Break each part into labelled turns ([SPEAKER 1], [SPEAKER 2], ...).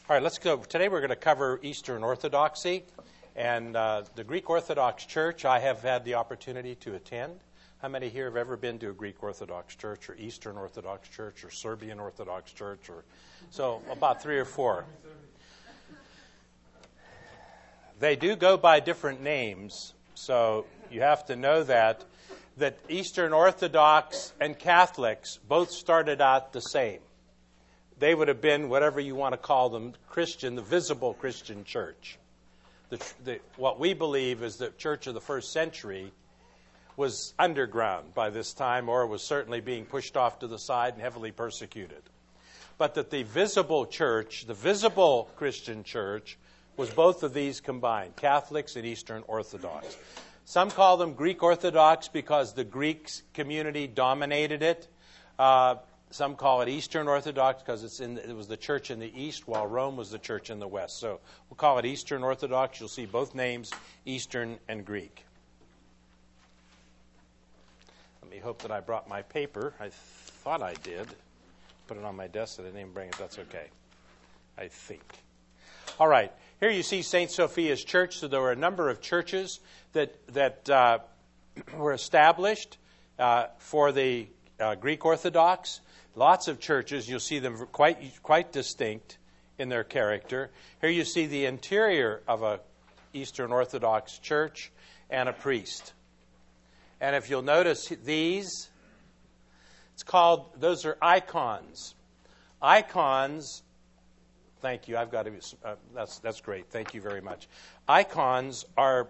[SPEAKER 1] All right, let's go. Today we're going to cover Eastern Orthodoxy. And the Greek Orthodox Church, I have had the opportunity to attend. How many here have ever been to a Greek Orthodox Church or Eastern Orthodox Church or Serbian Orthodox Church? So about 3 or 4. They do go by different names, so you have to know that Eastern Orthodox and Catholics both started out the same. They would have been, whatever you want to call them, Christian, the visible Christian church. What we believe is the church of the first century was underground by this time, or was certainly being pushed off to the side and heavily persecuted. But that the visible church, the visible Christian church, was both of these combined, Catholics and Eastern Orthodox. Some call them Greek Orthodox because the Greek community dominated it. Some call it Eastern Orthodox because it was the church in the East, while Rome was the church in the West. So we'll call it Eastern Orthodox. You'll see both names, Eastern and Greek. Let me hope that I brought my paper. I thought I did. Put it on my desk, and I didn't even bring it. That's okay, I think. All right. Here you see St. Sophia's Church. So there were a number of churches that were established for the Greek Orthodox. Lots of churches, you'll see them quite distinct in their character. Here you see the interior of a Eastern Orthodox church and a priest. And if you'll notice these, those are icons. Icons, thank you, I've got to, that's great, thank you very much. Icons are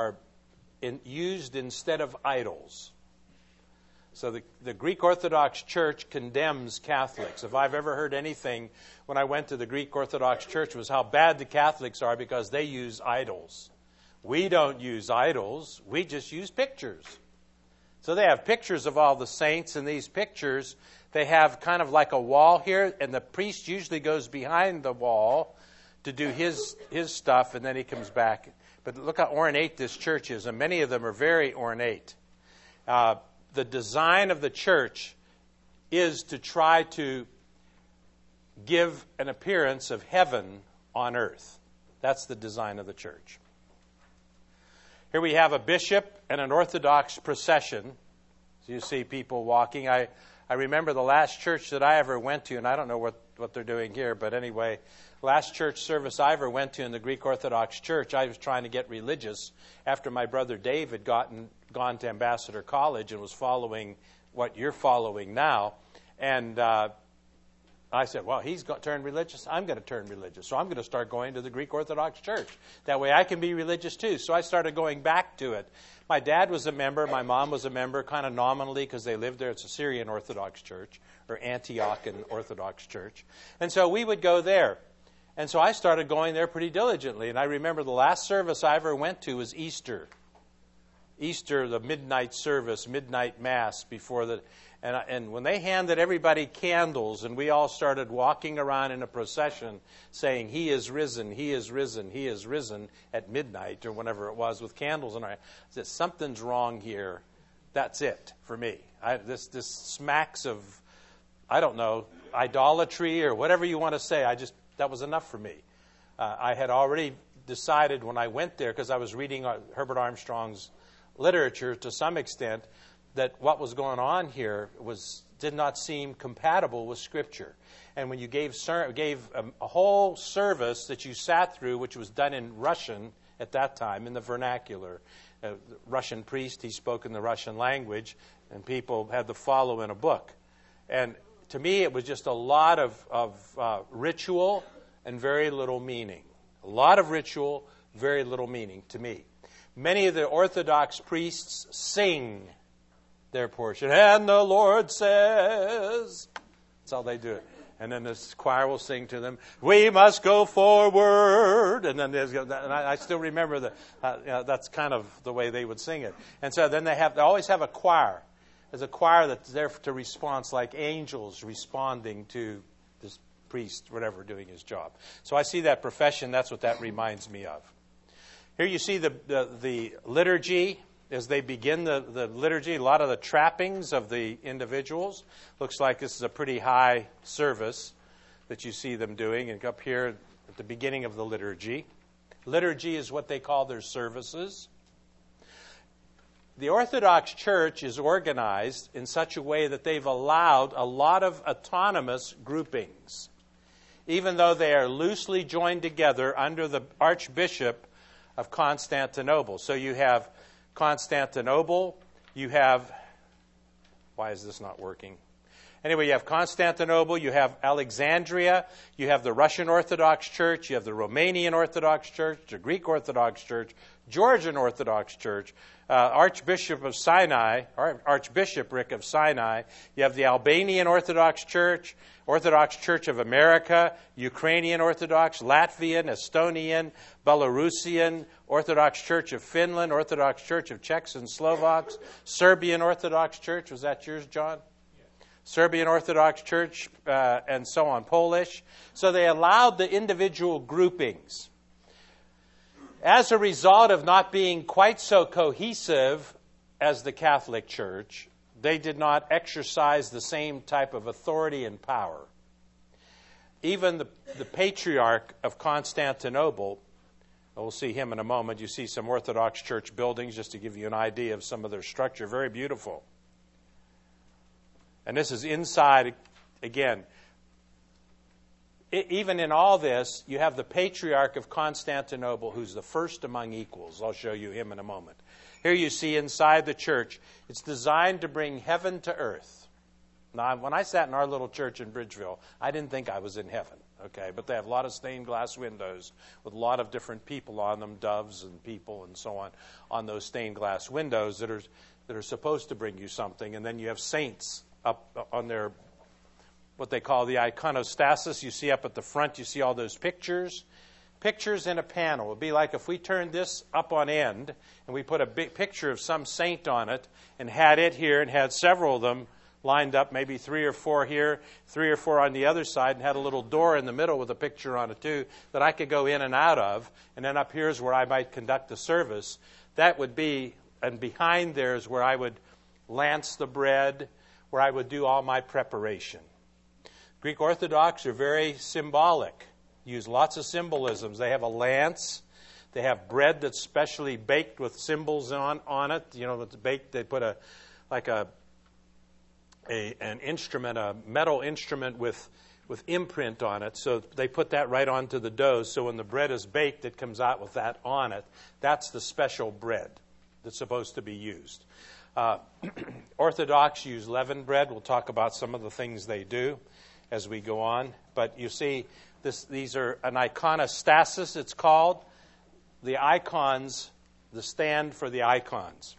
[SPEAKER 1] used instead of idols. So the Greek Orthodox Church condemns Catholics. If I've ever heard anything when I went to the Greek Orthodox Church, was how bad the Catholics are because they use idols. We don't use idols. We just use pictures. So they have pictures of all the saints, and these pictures, they have kind of like a wall here, and the priest usually goes behind the wall to do his stuff, and then he comes back. But look how ornate this church is, and many of them are very ornate. The design of the church is to try to give an appearance of heaven on earth. That's the design of the church. Here we have a bishop and an Orthodox procession. So you see people walking. I remember the last church that I ever went to, and I don't know what they're doing here, but anyway, last church service I ever went to in the Greek Orthodox Church, I was trying to get religious after my brother Dave had gone to Ambassador College and was following what you're following now. And I said, well, he's turned religious. I'm going to turn religious. So I'm going to start going to the Greek Orthodox Church. That way I can be religious too. So I started going back to it. My dad was a member. My mom was a member, kind of nominally because they lived there. It's a Syrian Orthodox Church, or Antiochian Orthodox Church. And so we would go there. And so I started going there pretty diligently. And I remember the last service I ever went to was Easter. Easter, the midnight service, midnight mass before the... And when they handed everybody candles and we all started walking around in a procession saying, He is risen, He is risen, He is risen at midnight or whenever it was with candles. And I said, something's wrong here. That's it for me. This smacks of, I don't know, idolatry or whatever you want to say. That was enough for me. I had already decided when I went there, because I was reading Herbert Armstrong's literature to some extent, that what was going on here did not seem compatible with Scripture. And when you gave a whole service that you sat through, which was done in Russian at that time, in the vernacular, the Russian priest, he spoke in the Russian language, and people had to follow in a book. And to me, it was just a lot of ritual and very little meaning. A lot of ritual, very little meaning to me. Many of the Orthodox priests sing their portion. And the Lord says, that's how they do it. And then this choir will sing to them, we must go forward. And then I still remember that's kind of the way they would sing it. And so then they always have a choir. There's a choir that's there to respond, like angels responding to this priest, whatever, doing his job. So I see that profession, that's what that reminds me of. Here you see the liturgy. As they begin the liturgy, a lot of the trappings of the individuals. Looks like this is a pretty high service that you see them doing. And up here, at the beginning of the liturgy. Liturgy is what they call their services. The Orthodox Church is organized in such a way that they've allowed a lot of autonomous groupings, even though they are loosely joined together under the Archbishop of Constantinople. So you have Constantinople, you have, why is this not working? Anyway, you have Constantinople, you have Alexandria, you have the Russian Orthodox Church, you have the Romanian Orthodox Church, the Greek Orthodox Church, Georgian Orthodox Church, Archbishop of Sinai, Archbishopric of Sinai. You have the Albanian Orthodox Church, Orthodox Church of America, Ukrainian Orthodox, Latvian, Estonian, Belarusian, Orthodox Church of Finland, Orthodox Church of Czechs and Slovaks, Serbian Orthodox Church. Was that yours, John? Serbian Orthodox Church, and so on, Polish. So they allowed the individual groupings. As a result of not being quite so cohesive as the Catholic Church, they did not exercise the same type of authority and power. Even the Patriarch of Constantinople, we'll see him in a moment. You see some Orthodox Church buildings, just to give you an idea of some of their structure. Very beautiful. And this is inside, again, even in all this, you have the Patriarch of Constantinople, who's the first among equals. I'll show you him in a moment. Here you see inside the church, it's designed to bring heaven to earth. Now, when I sat in our little church in Bridgeville, I didn't think I was in heaven, okay? But they have a lot of stained glass windows with a lot of different people on them, doves and people and so on those stained glass windows that are supposed to bring you something. And then you have saints up on their, what they call the iconostasis. You see up at the front, you see all those pictures. Pictures in a panel. It would be like if we turned this up on end and we put a big picture of some saint on it and had it here and had several of them lined up, maybe 3 or 4 here, 3 or 4 on the other side, and had a little door in the middle with a picture on it too that I could go in and out of. And then up here is where I might conduct the service. That would be, and behind there is where I would lance the bread, where I would do all my preparation. Greek Orthodox are very symbolic, use lots of symbolisms. They have a lance. They have bread that's specially baked with symbols on it. You know, it's baked. They put an instrument, a metal instrument with imprint on it. So they put that right onto the dough. So when the bread is baked, it comes out with that on it. That's the special bread that's supposed to be used. Orthodox use leavened bread. We'll talk about some of the things they do as we go on. But you see, these are an iconostasis, it's called. The icons, the stand for the icons.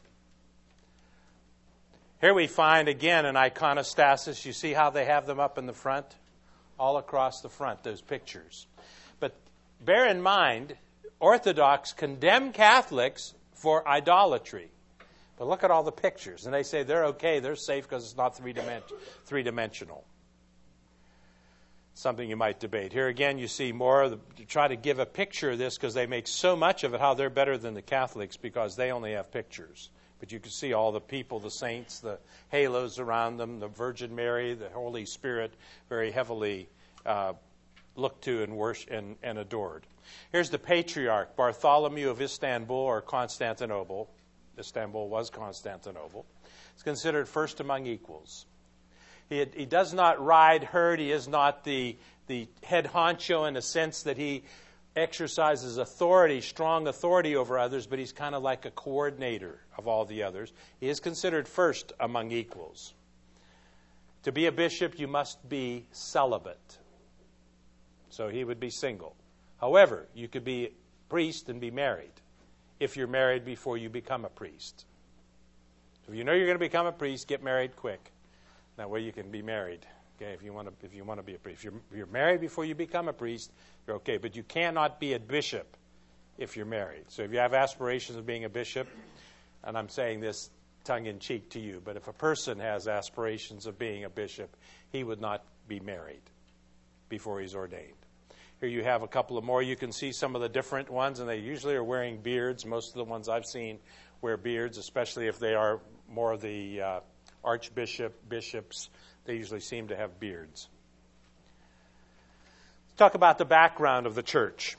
[SPEAKER 1] Here we find, again, an iconostasis. You see how they have them up in the front? All across the front, those pictures. But bear in mind, Orthodox condemn Catholics for idolatry. But look at all the pictures. And they say they're okay, they're safe because it's not three-dimensional. Something you might debate. Here again, you see more to try to give a picture of this because they make so much of it, how they're better than the Catholics because they only have pictures. But you can see all the people, the saints, the halos around them, the Virgin Mary, the Holy Spirit, very heavily looked to and worshipped and adored. Here's the Patriarch, Bartholomew of Istanbul or Constantinople. Istanbul was Constantinople. It's considered first among equals. He does not ride herd. He is not the head honcho in the sense that he exercises authority, strong authority over others, but he's kind of like a coordinator of all the others. He is considered first among equals. To be a bishop, you must be celibate. So he would be single. However, you could be a priest and be married if you're married before you become a priest. So if you know you're going to become a priest, get married quick. That way you can be married. Okay, if you want to be a priest. If you're married before you become a priest, you're okay. But you cannot be a bishop if you're married. So if you have aspirations of being a bishop, and I'm saying this tongue-in-cheek to you, but if a person has aspirations of being a bishop, he would not be married before he's ordained. Here you have a couple of more. You can see some of the different ones, and they usually are wearing beards. Most of the ones I've seen wear beards, especially if they are more of the bishops. They usually seem to have beards. Let's talk about the background of the church.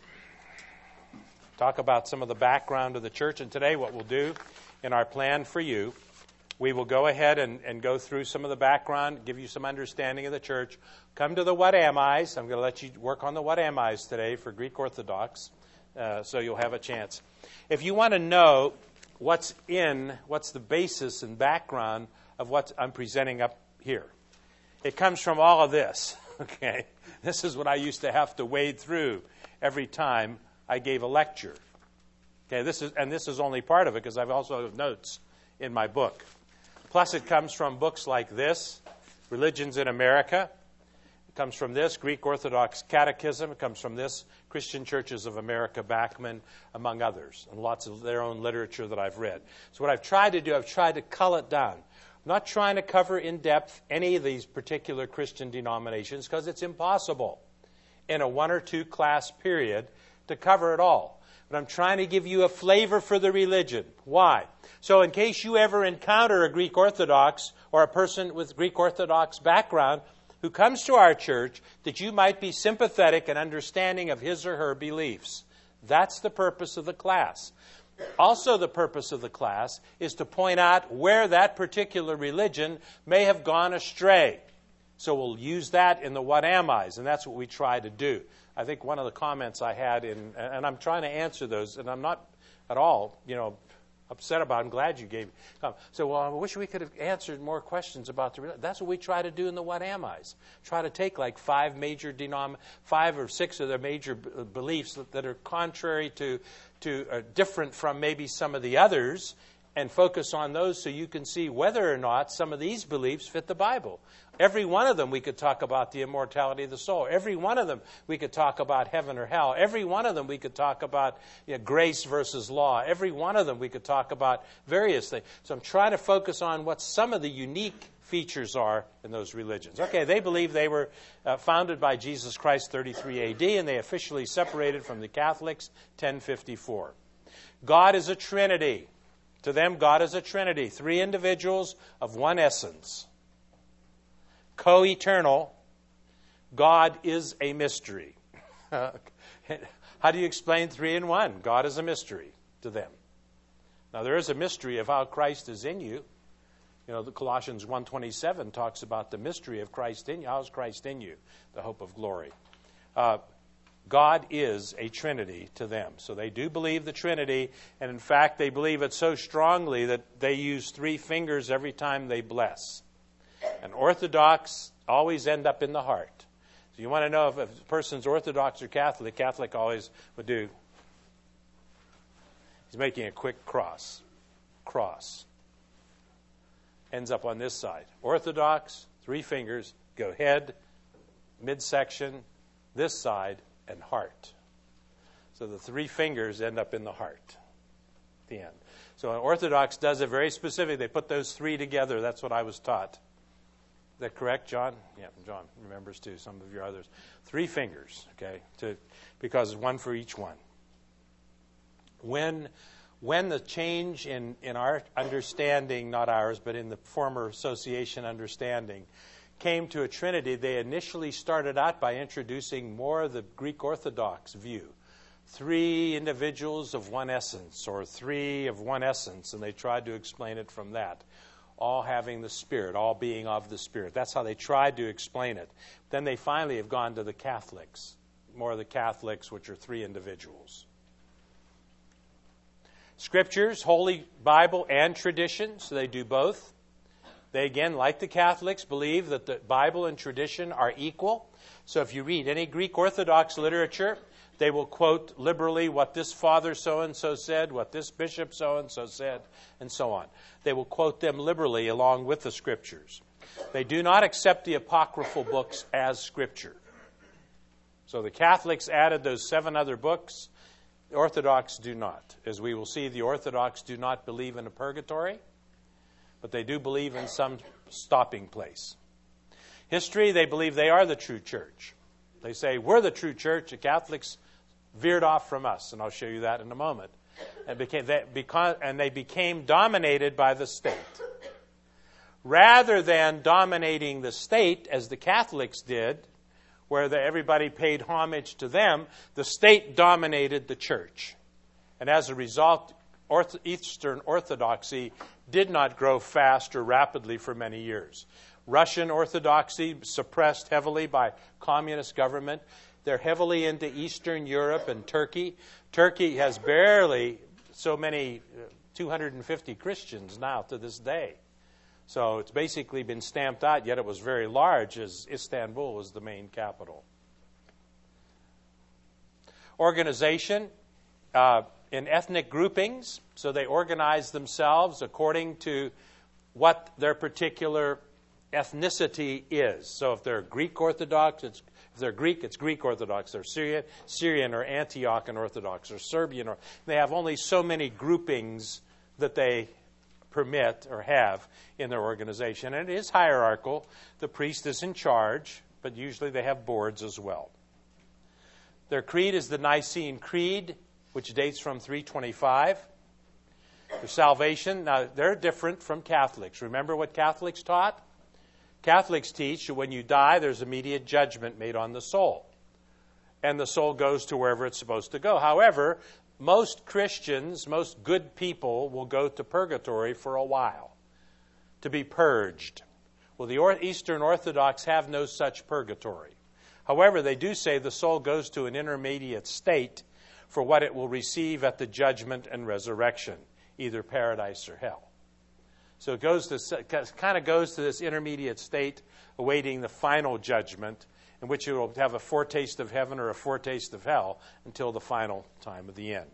[SPEAKER 1] Talk about some of the background of the church. And today what we'll do in our plan for you, we will go ahead and go through some of the background, give you some understanding of the church. Come to the what am I's. I'm going to let you work on the what am I's today for Greek Orthodox, so you'll have a chance. If you want to know what's the basis and background of what I'm presenting up here, it comes from all of this. Okay, this is what I used to have to wade through every time I gave a lecture. Okay, this is only part of it because I've also have notes in my book. Plus, it comes from books like this, Religions in America. It comes from this, Greek Orthodox Catechism. It comes from this, Christian Churches of America, Bachman, among others, and lots of their own literature that I've read. So what I've tried to do, I've tried to cull it down. I'm not trying to cover in depth any of these particular Christian denominations because it's impossible in a 1 or 2 class period to cover it all. But I'm trying to give you a flavor for the religion. Why? So in case you ever encounter a Greek Orthodox or a person with Greek Orthodox background who comes to our church, that you might be sympathetic and understanding of his or her beliefs. That's the purpose of the class. Also, the purpose of the class is to point out where that particular religion may have gone astray. So we'll use that in the what am I's, and that's what we try to do. I think one of the comments I had and I'm trying to answer those, and I'm not at all, upset about it. I'm glad you gave me. So, well, I wish we could have answered more questions about the religion. That's what we try to do in the what am I's. Try to take like 5 or 6 of their major beliefs that are contrary to different from maybe some of the others, and focus on those so you can see whether or not some of these beliefs fit the Bible. Every one of them we could talk about the immortality of the soul. Every one of them we could talk about heaven or hell. Every one of them we could talk about grace versus law. Every one of them we could talk about various things. So I'm trying to focus on what some of the unique features are in those religions. Okay, they believe they were founded by Jesus Christ 33 AD, and they officially separated from the Catholics 1054. God is a Trinity. To them, God is a Trinity, 3 individuals of one essence. Co-eternal, God is a mystery. How do you explain 3 in 1? God is a mystery to them. Now, there is a mystery of how Christ is in you. The Colossians 1:27 talks about the mystery of Christ in you. How is Christ in you? The hope of glory. God is a Trinity to them. So they do believe the Trinity, and in fact, they believe it so strongly that they use 3 fingers every time they bless. And Orthodox always end up in the heart. So you want to know if a person's Orthodox or Catholic, Catholic always would do. He's making a quick cross. Cross. Ends up on this side. Orthodox, 3 fingers, go head, midsection, this side, and heart. So the 3 fingers end up in the heart at the end. So an Orthodox does it very specific. They put those 3 together. That's what I was taught. Is that correct, John? Yeah, John remembers too, some of your others. 3 fingers, okay, because it's one for each one. When the change in our understanding, not ours, but in the former association understanding, came to a Trinity, they initially started out by introducing more of the Greek Orthodox view. 3 individuals of one essence, or 3 of one essence, and they tried to explain it from that. All having the Spirit, all being of the Spirit. That's how they tried to explain it. Then they finally have gone to the Catholics, more of the Catholics, which are 3 individuals. Scriptures, Holy Bible, and tradition, so they do both. They, again, like the Catholics, believe that the Bible and tradition are equal. So if you read any Greek Orthodox literature, they will quote liberally what this father so-and-so said, what this bishop so-and-so said, and so on. They will quote them liberally along with the Scriptures. They do not accept the apocryphal books as Scripture. So the Catholics added those 7 other books. The Orthodox do not. As we will see, the Orthodox do not believe in a purgatory, but they do believe in some stopping place. History, they believe they are the true church. They say, we're the true church. The Catholics veered off from us, and I'll show you that in a moment. And they became dominated by the state. Rather than dominating the state, as the Catholics did, where everybody paid homage to them, the state dominated the church. And as a result, Eastern Orthodoxy did not grow fast or rapidly for many years. Russian Orthodoxy, suppressed heavily by communist government. They're heavily into Eastern Europe and Turkey. Turkey has barely so many, 250 Christians now to this day. So it's basically been stamped out, yet it was very large, as Istanbul was the main capital. Organization in ethnic groupings, so they organize themselves according to what their particular ethnicity is. So if they're Greek Orthodox, if they're Greek, it's Greek Orthodox. They're Syrian or Antiochian Orthodox or Serbian. They have only so many groupings that they permit or have in their organization. And it is hierarchical. The priest is in charge, but usually they have boards as well. Their creed is the Nicene Creed, which dates from 325. Their salvation, now they're different from Catholics. Remember what Catholics taught? Catholics teach that when you die, there's immediate judgment made on the soul. And the soul goes to wherever it's supposed to go. However, most Christians, most good people, will go to purgatory for a while to be purged. Well, the Eastern Orthodox have no such purgatory. However, they do say the soul goes to an intermediate state for what it will receive at the judgment and resurrection, either paradise or hell. So it kind of goes to this intermediate state, awaiting the final judgment, in which it will have a foretaste of heaven or a foretaste of hell until the final time of the end.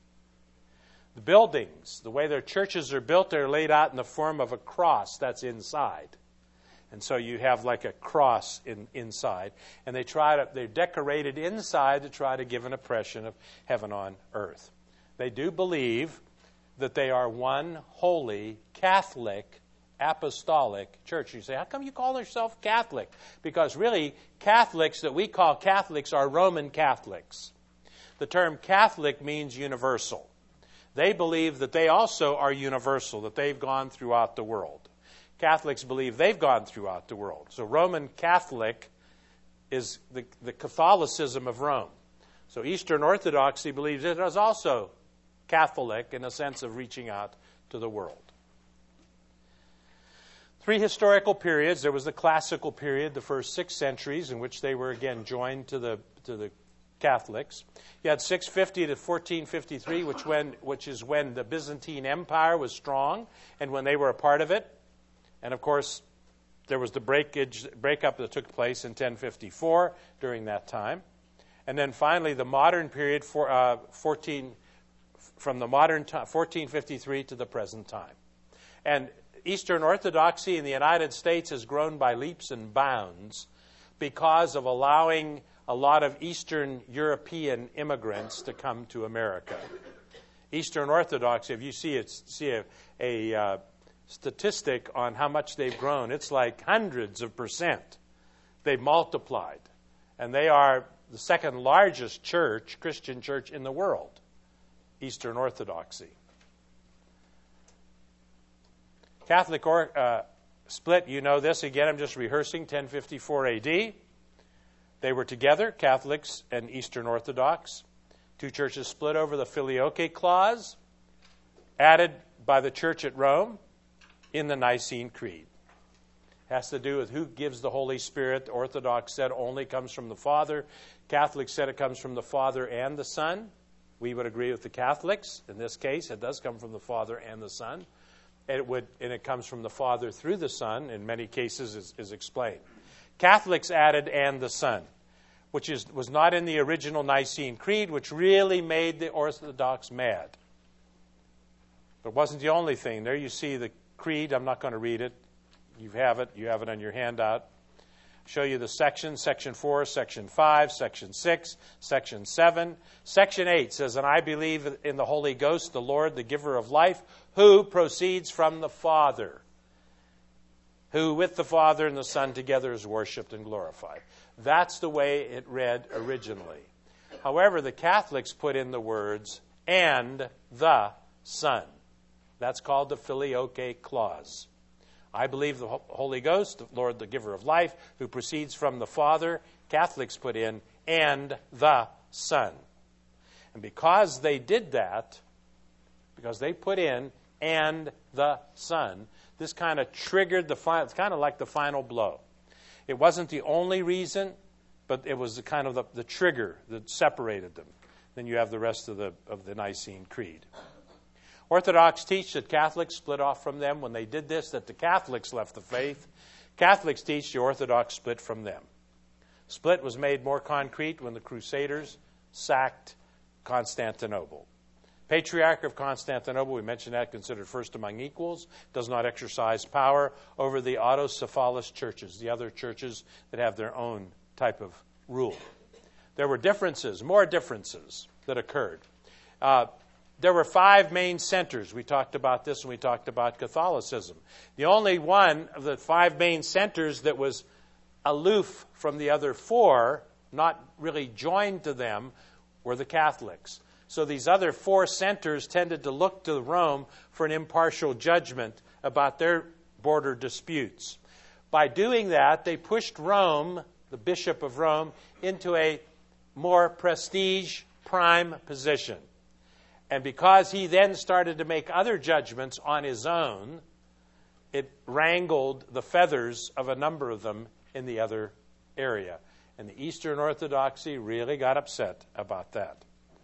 [SPEAKER 1] The buildings, the way their churches are built, they're laid out in the form of a cross that's inside. And so you have like a cross inside. And they're decorated inside to try to give an impression of heaven on earth. They do believe that they are one holy, Catholic, apostolic church. You say, how come you call yourself Catholic? Because really, Catholics that we call Catholics are Roman Catholics. The term Catholic means universal. They believe that they also are universal, that they've gone throughout the world. Catholics believe they've gone throughout the world. So Roman Catholic is the Catholicism of Rome. So Eastern Orthodoxy believes it is also Catholic in a sense of reaching out to the world. 3 historical periods. There was the classical period, the first 6 centuries, in which they were again joined to the Catholics. You had 650 to 1453, which is when the Byzantine Empire was strong and when they were a part of it. And of course, there was the breakup that took place in 1054 during that time. And then finally, the modern period, from the modern time, 1453 to the present time. And Eastern Orthodoxy in the United States has grown by leaps and bounds because of allowing a lot of Eastern European immigrants to come to America. Eastern Orthodoxy, if you see a statistic on how much they've grown, it's like hundreds of %. They've multiplied. And they are the second largest church, Christian church in the world, Eastern Orthodoxy. Catholic split, you know this. Again, I'm just rehearsing, 1054 A.D. They were together, Catholics and Eastern Orthodox. 2 churches split over the Filioque Clause, added by the Church at Rome in the Nicene Creed. Has to do with who gives the Holy Spirit. The Orthodox said only comes from the Father. Catholics said it comes from the Father and the Son. We would agree with the Catholics. In this case, it does come from the Father and the Son. And it comes from the Father through the Son. In many cases, is explained. Catholics added "and the Son," which was not in the original Nicene Creed, which really made the Orthodox mad. But it wasn't the only thing. There you see the Creed. I'm not going to read it. You have it. You have it on your handout. Show you the sections, Section 4, Section 5, Section 6, Section 7. Section 8 says, "And I believe in the Holy Ghost, the Lord, the giver of life, who proceeds from the Father, who with the Father and the Son together is worshipped and glorified." That's the way it read originally. However, the Catholics put in the words, "and the Son." That's called the Filioque Clause. I believe the Holy Ghost, the Lord, the giver of life, who proceeds from the Father Catholics put in, and the Son. And because they did that, because they put in, and the Son, this kind of triggered the final, it's kind of like the final blow. It wasn't the only reason, but it was the kind of the trigger that separated them. Then you have the rest of the Nicene Creed. Orthodox teach that Catholics split off from them. When they did this, that the Catholics left the faith. Catholics teach the Orthodox split from them. Split was made more concrete when the Crusaders sacked Constantinople. Patriarch of Constantinople, we mentioned that, considered first among equals, does not exercise power over the autocephalous churches, the other churches that have their own type of rule. There were differences, more differences that occurred. There were 5 main centers. We talked about this when we talked about Catholicism. The only one of the 5 main centers that was aloof from the other 4, not really joined to them, were the Catholics. So these other 4 centers tended to look to Rome for an impartial judgment about their border disputes. By doing that, they pushed Rome, the Bishop of Rome, into a more prestige prime position. And because he then started to make other judgments on his own, it wrangled the feathers of a number of them in the other area. And the Eastern Orthodoxy really got upset about that.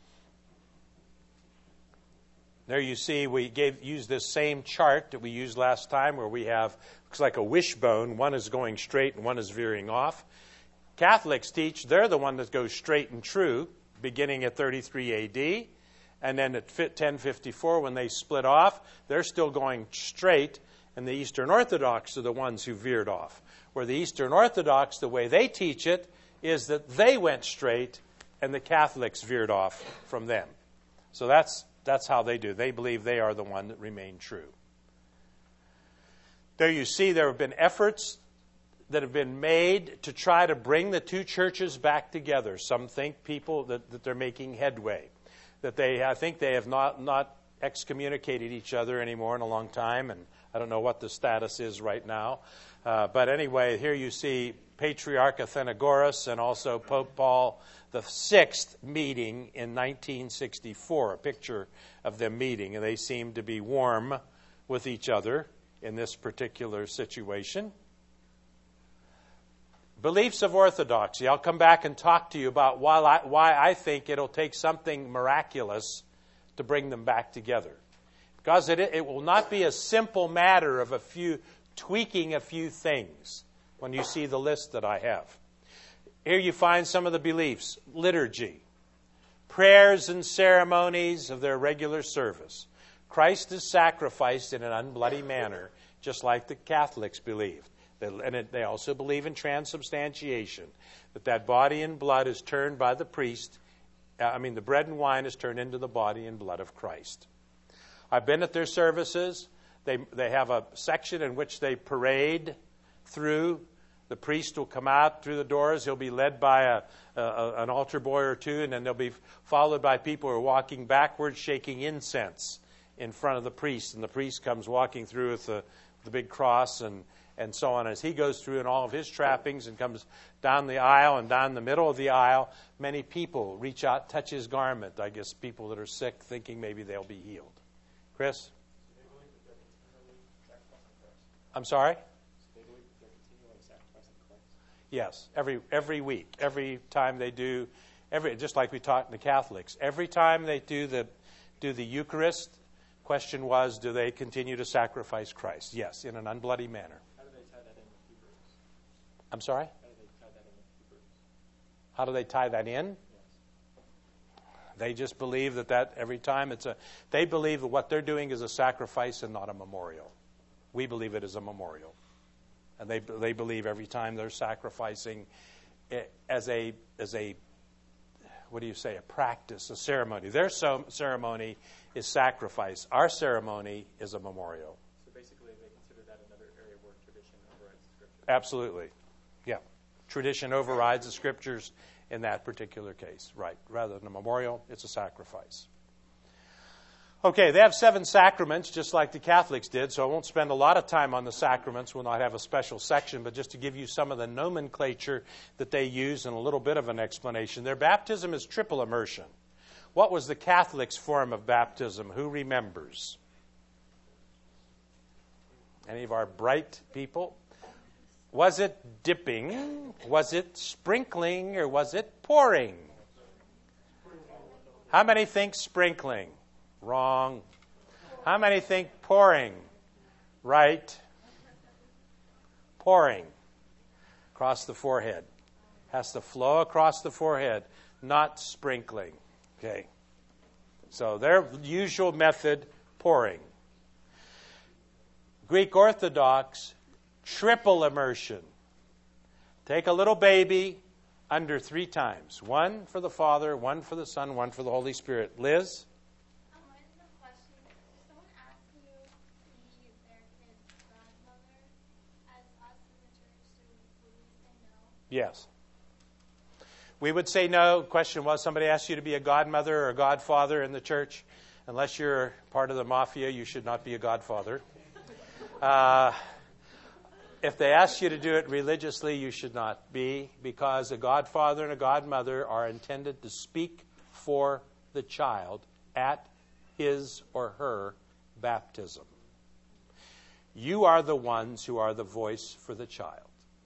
[SPEAKER 1] There you see we used this same chart that we used last time where we have, looks like a wishbone. One is going straight and one is veering off. Catholics teach they're the one that goes straight and true, beginning at 33 A.D., and then at 1054 when they split off, they're still going straight, and the Eastern Orthodox are the ones who veered off. Where the Eastern Orthodox, the way they teach it, is that they went straight and the Catholics veered off from them. So that's how they do. They believe they are the one that remained true. There you see there have been efforts that have been made to try to bring the 2 churches back together. Some think people that they're making headway. I think they have not excommunicated each other anymore in a long time, and I don't know what the status is right now. But anyway, here you see Patriarch Athenagoras and also Pope Paul VI meeting in 1964, a picture of them meeting, and they seem to be warm with each other in this particular situation. Beliefs of orthodoxy. I'll come back and talk to you about why I think it'll take something miraculous to bring them back together. Because it will not be a simple matter of tweaking a few things when you see the list that I have. Here you find some of the beliefs. Liturgy. Prayers and ceremonies of their regular service. Christ is sacrificed in an unbloody manner, just like the Catholics believed. And they also believe in transubstantiation, that body and blood is turned by the priest. The bread and wine is turned into the body and blood of Christ. I've been at their services. They have a section in which they parade through. The priest will come out through the doors. He'll be led by an altar boy or 2, and then they'll be followed by people who are walking backwards, shaking incense in front of the priest. And the priest comes walking through with the big cross and so on. As he goes through in all of his trappings and comes down the aisle and down the middle of the aisle, many people reach out, touch his garment. I guess people that are sick thinking maybe they'll be healed. Chris? I'm sorry? Yes, every week, every time they do, just like we taught in the Catholics, every time they do the Eucharist, question was, do they continue to sacrifice Christ? Yes, in an unbloody manner.
[SPEAKER 2] How do they tie that in with Hebrews?
[SPEAKER 1] I'm sorry?
[SPEAKER 2] How do they tie that in with Hebrews?
[SPEAKER 1] How do they tie that in?
[SPEAKER 2] Yes.
[SPEAKER 1] They just believe that every time they believe that what they're doing is a sacrifice and not a memorial. We believe it is a memorial. And they believe every time they're sacrificing as a what do you say, a practice, a ceremony. Their ceremony is sacrifice. Our ceremony is a memorial.
[SPEAKER 2] So basically they consider that another area where tradition overrides the Scriptures.
[SPEAKER 1] Absolutely. Yeah. Tradition overrides the Scriptures in that particular case. Right. Rather than a memorial, it's a sacrifice. Okay, they have 7 sacraments, just like the Catholics did, so I won't spend a lot of time on the sacraments. We'll not have a special section, but just to give you some of the nomenclature that they use and a little bit of an explanation. Their baptism is triple immersion. What was the Catholics' form of baptism? Who remembers? Any of our bright people? Was it dipping? Was it sprinkling? Or was it pouring? How many think sprinkling? Wrong. How many think pouring? Right. Pouring. Across the forehead. Has to flow across the forehead, not sprinkling. Okay. So their usual method, pouring. Greek Orthodox, triple immersion. Take a little baby under 3 times. 1 for the Father, 1 for the Son, 1 for the Holy Spirit. Liz? Yes. We would say no. Question was, somebody asked you to be a godmother or a godfather in the church. Unless you're part of the mafia, you should not be a godfather. If they ask you to do it religiously, you should not be, because a godfather and a godmother are intended to speak for the child at his or her baptism. You are the ones who are the voice for the child.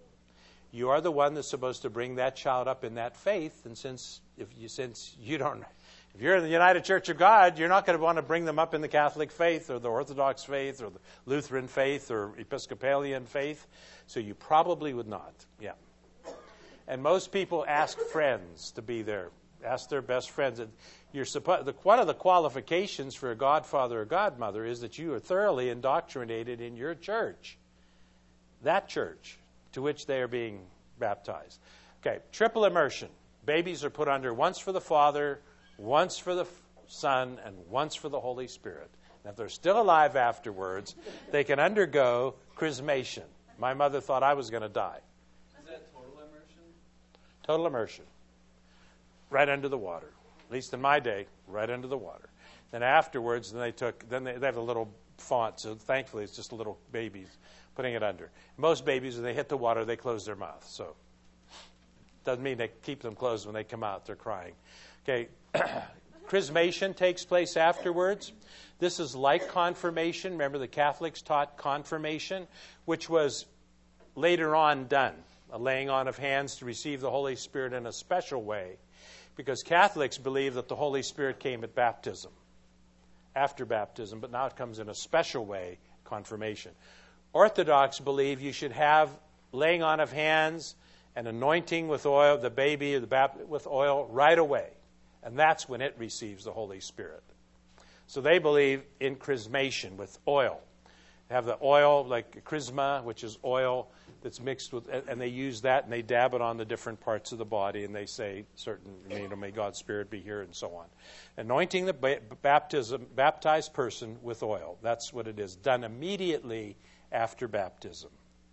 [SPEAKER 1] You are the one that's supposed to bring that child up in that faith, and since you're in the United Church of God, you're not going to want to bring them up in the Catholic faith or the Orthodox faith or the Lutheran faith or Episcopalian faith, so you probably would not. Yeah. And most people ask friends to be there, ask their best friends. One of the qualifications for a godfather or godmother is that you are thoroughly indoctrinated in your church, that church to which they are being baptized. Okay, triple immersion. Babies are put under once for the Father, once for the Son, and once for the Holy Spirit. And if they're still alive afterwards, they can undergo chrismation. My mother thought I was going to die.
[SPEAKER 2] Is that total immersion?
[SPEAKER 1] Total immersion. Right under the water. At least in my day, right under the water. Then afterwards, they have a little font, so thankfully it's just little babies putting it under. Most babies, when they hit the water, they close their mouth. So doesn't mean they keep them closed when they come out. They're crying. Okay, chrismation takes place afterwards. This is like confirmation. Remember, the Catholics taught confirmation, which was later on done, a laying on of hands to receive the Holy Spirit in a special way, because Catholics believe that the Holy Spirit came at baptism, after baptism, but now it comes in a special way, confirmation. Orthodox believe you should have laying on of hands and anointing with oil, the baby with oil right away. And that's when it receives the Holy Spirit. So they believe in chrismation with oil. They have the oil, like chrisma, which is oil that's mixed with, and they use that and they dab it on the different parts of the body, and they say certain, may God's Spirit be here, and so on. Anointing the baptized person with oil. That's what it is, done immediately after baptism.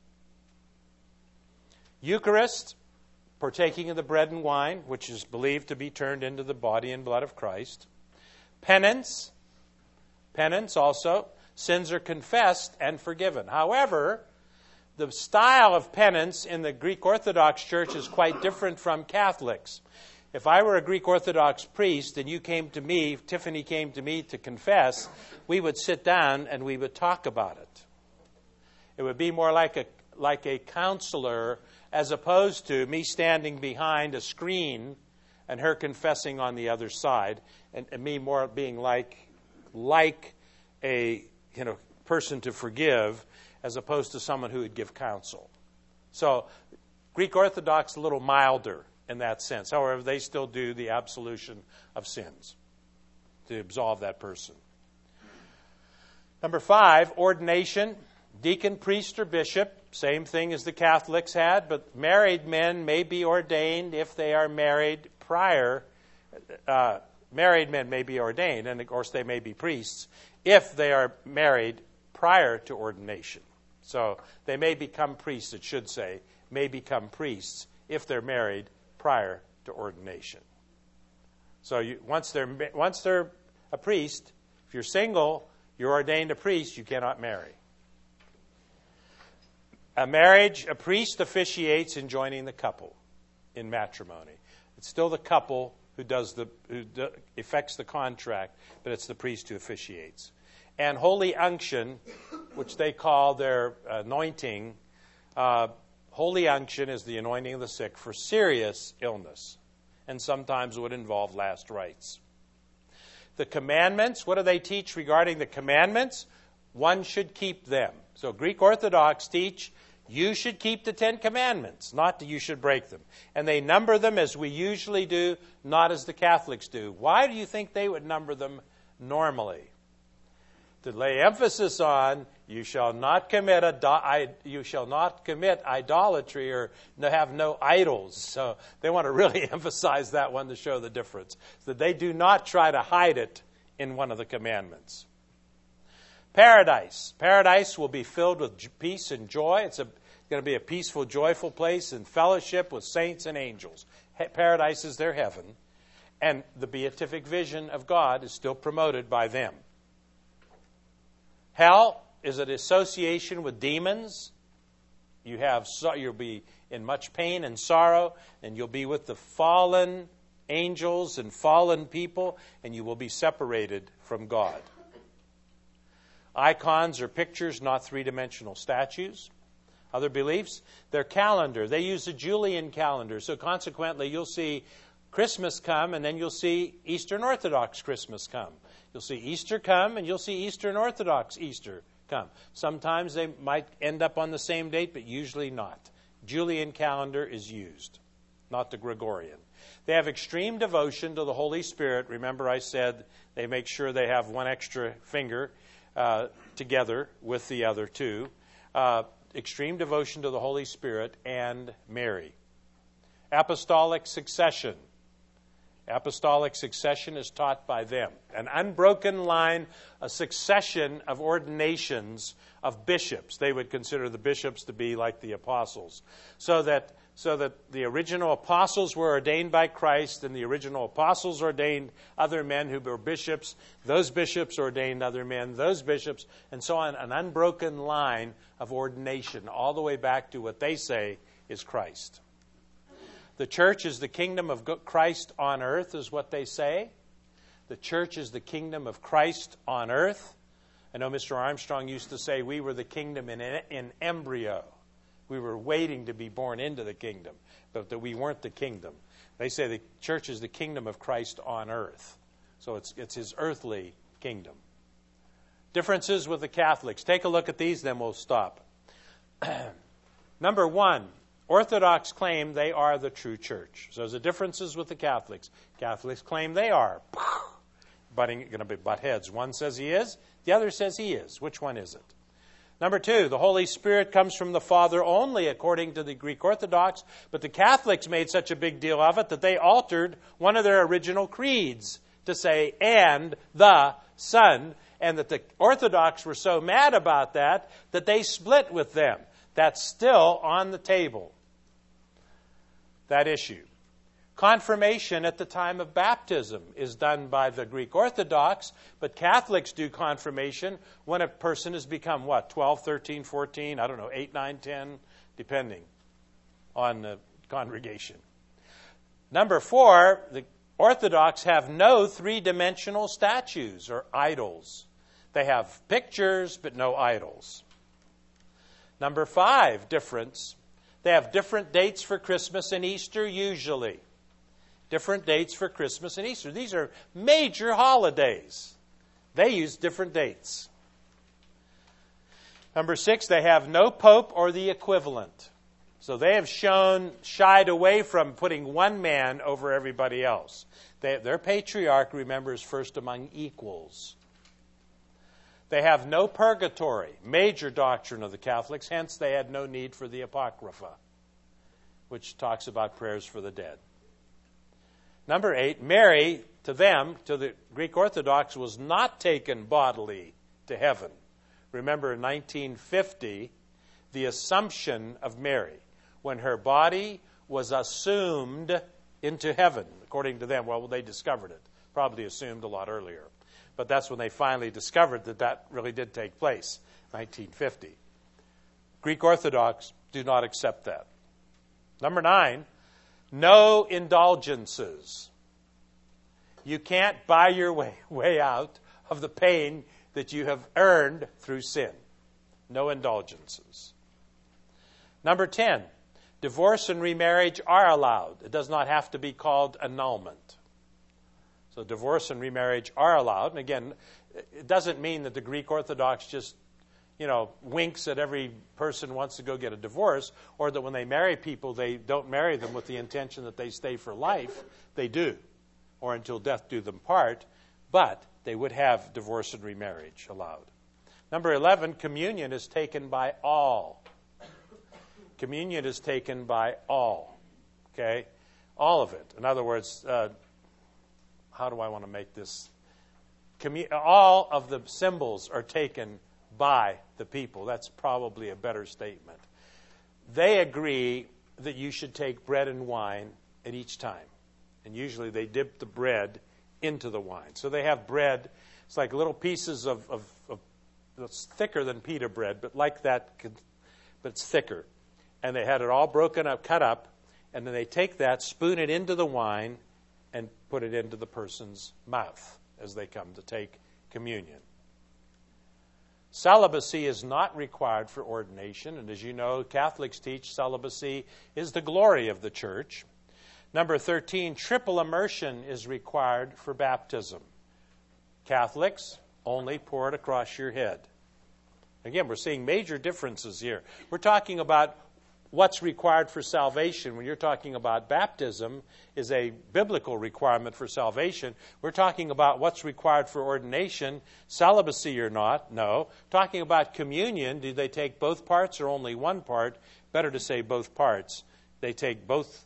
[SPEAKER 1] Eucharist, partaking of the bread and wine, which is believed to be turned into the body and blood of Christ. Penance also, sins are confessed and forgiven. However, the style of penance in the Greek Orthodox Church is quite different from Catholics. If I were a Greek Orthodox priest and you came to me, Tiffany came to me to confess, we would sit down and we would talk about it. It would be more like a counselor, as opposed to me standing behind a screen and her confessing on the other side, and me more being like a person to forgive, as opposed to someone who would give counsel. So Greek Orthodox a little milder in that sense. However, they still do the absolution of sins to absolve that person. Number 5, ordination. Deacon, priest, or bishop, same thing as the Catholics had, but married men may be ordained if they are married prior. Married men may be ordained, and of course they may be priests, if they are married prior to ordination. So they may become priests, it should say, may become priests if they're married prior to ordination. So once they're a priest, If you're single, you're ordained a priest, you cannot marry. A marriage, a priest officiates in joining the couple in matrimony. It's still the couple who effects the contract, but it's the priest who officiates. And holy unction, which they call their anointing, holy unction is the anointing of the sick for serious illness, and sometimes would involve last rites. The commandments, what do they teach regarding the commandments? One should keep them. So Greek Orthodox teach you should keep the 10 Commandments, not that you should break them. And they number them as we usually do, not as the Catholics do. Why do you think they would number them normally? To lay emphasis on you shall not commit idolatry or have no idols. So they want to really emphasize that one to show the difference. So they do not try to hide it in one of the commandments. Paradise. Paradise will be filled with peace and joy. It's going to be a peaceful, joyful place in fellowship with saints and angels. Paradise is their heaven. And the beatific vision of God is still promoted by them. Hell is an association with demons. You'll be in much pain and sorrow, and you'll be with the fallen angels and fallen people, and you will be separated from God. Icons are pictures, not three-dimensional statues. Other beliefs, their calendar. They use the Julian calendar, so consequently you'll see Christmas come, and then you'll see Eastern Orthodox Christmas come. You'll see Easter come, and you'll see Eastern Orthodox Easter come. Sometimes they might end up on the same date, but usually not. Julian calendar is used, not the Gregorian. They have extreme devotion to the Holy Spirit. Remember I said they make sure they have one extra finger together with the other two. Extreme devotion to the Holy Spirit and Mary. Apostolic succession. Apostolic succession is taught by them. An unbroken line, a succession of ordinations of bishops. They would consider the bishops to be like the apostles. So that the original apostles were ordained by Christ, and the original apostles ordained other men who were bishops. Those bishops ordained other men, those bishops, and so on. An unbroken line of ordination all the way back to what they say is Christ. The church is the kingdom of Christ on earth, is what they say. The church is the kingdom of Christ on earth. I know Mr. Armstrong used to say we were the kingdom in embryo. We were waiting to be born into the kingdom, but that we weren't the kingdom. They say the church is the kingdom of Christ on earth. So it's his earthly kingdom. Differences with the Catholics. Take a look at these, then we'll stop. Number one, Orthodox claim they are the true church. So there's the differences with the Catholics. Catholics claim they are. Going to butt heads. One says he is, the other says he is. Which one is it? Number two, the Holy Spirit comes from the Father only, according to the Greek Orthodox, but the Catholics made such a big deal of it that they altered one of their original creeds to say, and the Son, and that the Orthodox were so mad about that they split with them. That's still on the table, that issue. Confirmation at the time of baptism is done by the Greek Orthodox, but Catholics do confirmation when a person has become, 12, 13, 14, 8, 9, 10, depending on the congregation. Number four, the Orthodox have no three-dimensional statues or idols. They have pictures, but no idols. Number five difference, they have different dates for Christmas and Easter usually. Different dates for Christmas and Easter. These are major holidays. They use different dates. Number six, they have no pope or the equivalent. So they have shied away from putting one man over everybody else. Their patriarch, remember, is first among equals. They have no purgatory, major doctrine of the Catholics, hence they had no need for the Apocrypha, which talks about prayers for the dead. Number eight, Mary, to the Greek Orthodox, was not taken bodily to heaven. Remember, in 1950, the Assumption of Mary, when her body was assumed into heaven, according to them. Well, they discovered it. probably assumed a lot earlier. But that's when they finally discovered that really did take place, 1950. Greek Orthodox do not accept that. Number 9, no indulgences. You can't buy your way out of the pain that you have earned through sin. No indulgences. Number 10, divorce and remarriage are allowed. It does not have to be called annulment. So divorce and remarriage are allowed. And again, it doesn't mean that the Greek Orthodox just, winks at every person who wants to go get a divorce, or that when they marry people, they don't marry them with the intention that they stay for life. They do, or until death do them part. But they would have divorce and remarriage allowed. Number 11, communion is taken by all. Communion is taken by all. Okay? All of it. In other words, how do I want to make this? All of the symbols are taken by the people. That's probably a better statement. They agree that you should take bread and wine at each time. And usually they dip the bread into the wine. So they have bread. It's like little pieces of it's thicker than pita bread, but like that, but it's thicker. And they had it all broken up, cut up, and then they take that, spoon it into the wine, and put it into the person's mouth as they come to take communion. Celibacy is not required for ordination, and as you know, Catholics teach celibacy is the glory of the church. Number 13, triple immersion is required for baptism. Catholics, only pour it across your head. Again, we're seeing major differences here. We're talking about what's required for salvation. When you're talking about baptism is a biblical requirement for salvation. We're talking about what's required for ordination, celibacy or not. No. Talking about communion, do they take both parts or only one part? Better to say both parts. They take both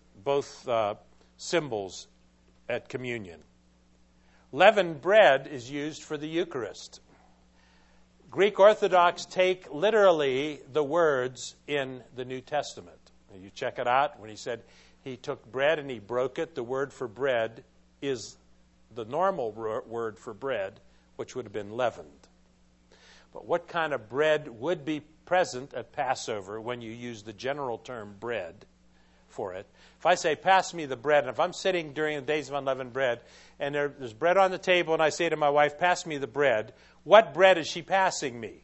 [SPEAKER 1] symbols at communion. Leavened bread is used for the Eucharist. Greek Orthodox take literally the words in the New Testament. You check it out. When he said he took bread and he broke it, the word for bread is the normal word for bread, which would have been leavened. But what kind of bread would be present at Passover when you use the general term bread for it? If I say, pass me the bread, and if I'm sitting during the days of unleavened bread, and there's bread on the table, and I say to my wife, pass me the bread, what bread is she passing me?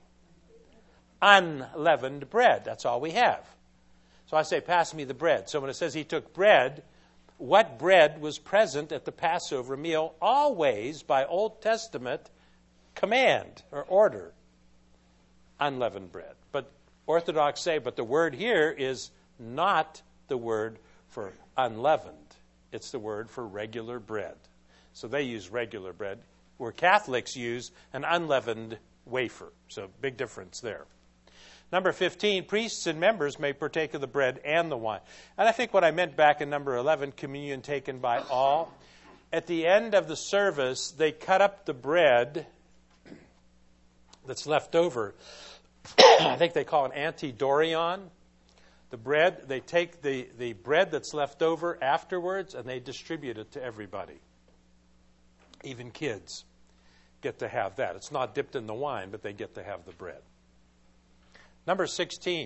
[SPEAKER 1] Unleavened bread. That's all we have. So I say, pass me the bread. So when it says he took bread, what bread was present at the Passover meal? Always, by Old Testament command or order, unleavened bread. But Orthodox say, but the word here is not the word for unleavened. It's the word for regular bread. So they use regular bread, where Catholics use an unleavened wafer. So big difference there. Number 15, priests and members may partake of the bread and the wine. And I think what I meant back in number 11, communion taken by all. At the end of the service, they cut up the bread that's left over. I think they call it antidorion. The bread, they take the bread that's left over afterwards and they distribute it to everybody. Even kids get to have that. It's not dipped in the wine, but they get to have the bread. Number 16,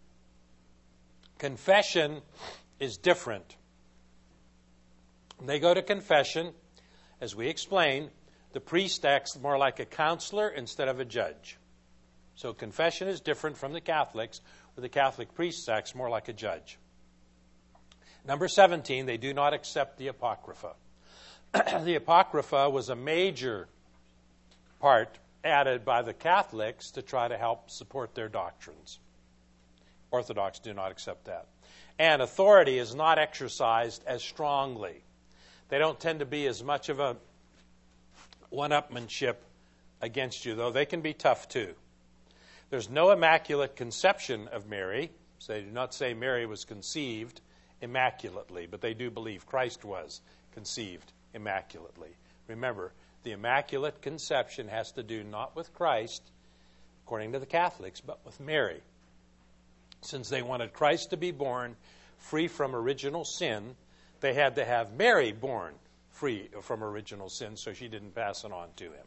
[SPEAKER 1] confession is different. When they go to confession, as we explained, the priest acts more like a counselor instead of a judge. So confession is different from the Catholics, where the Catholic priest acts more like a judge. Number 17, they do not accept the Apocrypha. The Apocrypha was a major part added by the Catholics to try to help support their doctrines. Orthodox do not accept that. And authority is not exercised as strongly. They don't tend to be as much of a one-upmanship against you, though they can be tough too. There's no immaculate conception of Mary. So they do not say Mary was conceived immaculately, but they do believe Christ was conceived immaculately. Remember, the Immaculate Conception has to do not with Christ, according to the Catholics, but with Mary. Since they wanted Christ to be born free from original sin, they had to have Mary born free from original sin, so she didn't pass it on to him.